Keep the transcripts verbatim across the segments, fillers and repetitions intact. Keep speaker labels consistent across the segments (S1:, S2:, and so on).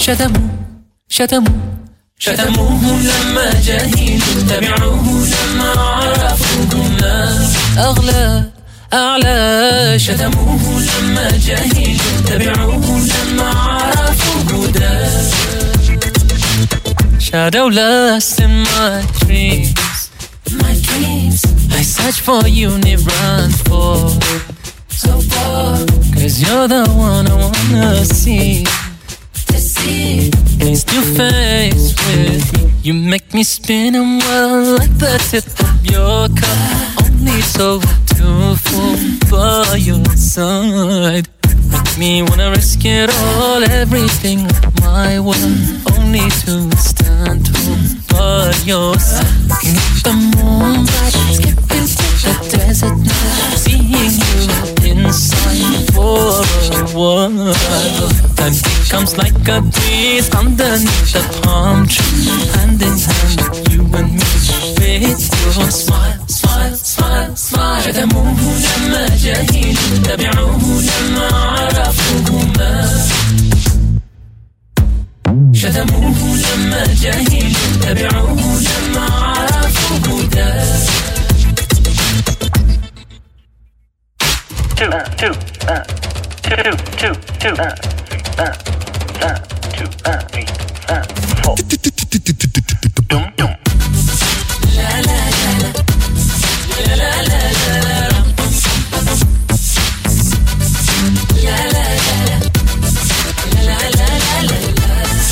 S1: شتموا شتموا شتموه لما جهلوا تبعوه لما عرفوا الناس أغلى أعلى شتموه لما جهلوا تبعوه لما عرفوا هداه Shadow lost in my dreams My dreams I search for you, never run for So far Cause you're the one I wanna see To see Face to face with me You make me spin and whirl like the tip of your cup Only so to fall by your side Make me wanna risk it all, everything of my world Only to stand tall by your side Looking at the moonlight, skipping to the desert night Seeing you inside for a while Time becomes like a breeze underneath the palm tree Hand in hand, you and me with your smile, smile, smile, smile شتموه لما جهلوا تبعوه لما عرفوا ما شتموه لما جهلوا تبعوه لما عرفوا هداه Two, two, uh, two, two, two, uh, uh, uh, two, uh, three, uh, four. Dum dum. La la la la. La la la la la. La la la la. La la la la la.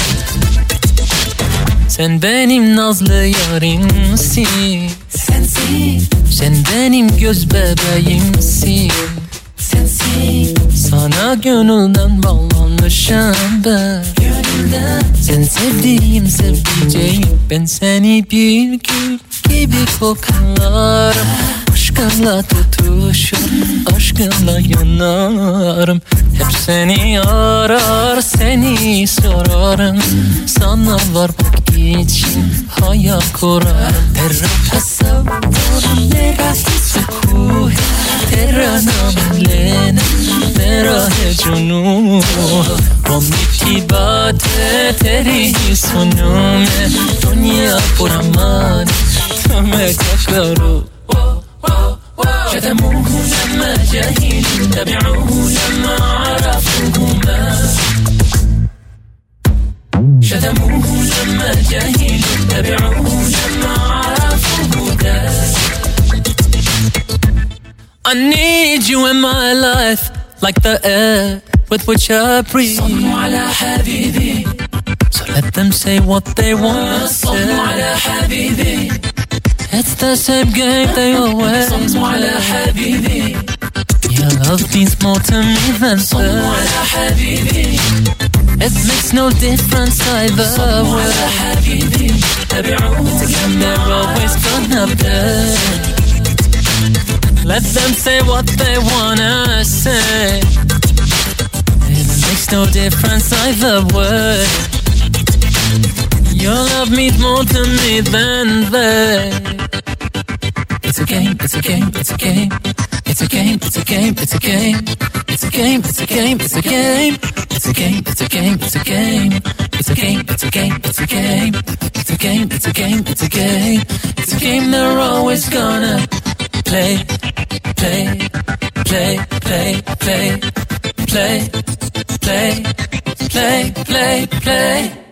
S1: Sen benim nazlı yarimsin. Sensin. Sen benim göz bebeğimsin. Sensin. Sana gönülden bağlanmışım ben. Gönülden. Sen sevdiğim sevdiceğim. Ben seni bir gül gibi koklarım. Aşkınla tutuşur, aşkınla yanarım. Hep seni arar, seni sorarım. Sana varmak için hayal kurarım. Terra tasavvur, mera hissuhu Terra namlena, mera hai junun Hum itibate teri hi sunu mein Dunya pura maan, tumhe kya karu شتموه لما جهلوا تبعوه لما عرفوا ما شتموه لما جهلوا تبعوه لما عرفوا هداه I need you in my life like the air with which I breathe صلوا على حبيبي So let them say what they want to say صلوا على حبيبي It's the same game they always صلوا على حبيبي Your love means more to me than صلوا على حبيبي It makes no difference either صلوا على حبيبي تبعوه and they're always gonna be Let them say what they wanna say It makes no difference either way Your love means more to me than they It's a game, it's a game, it's a game It's a game, it's a game, it's a game It's a game, it's a game, it's a game It's a game, it's a game, it's a game It's a game, it's a game, it's a game It's a game, it's a game, it's a game It's a game they're always gonna play Play, play, play, play Play, play, play, play, play